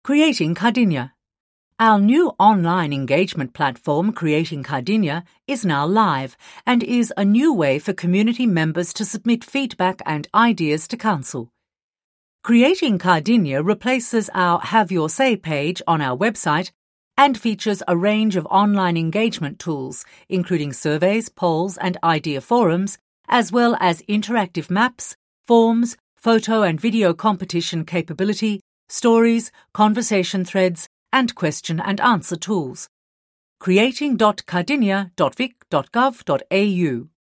Creating Cardinia. Our new online engagement platform, Creating Cardinia, is now live and is a new way for community members to submit feedback and ideas to Council. Creating Cardinia replaces our Have Your Say page on our website and features a range of online engagement tools, including surveys, polls and idea forums, as well as interactive maps, forms, photo and video competition capability, stories, conversation threads, and question and answer tools. creating.cardinia.vic.gov.au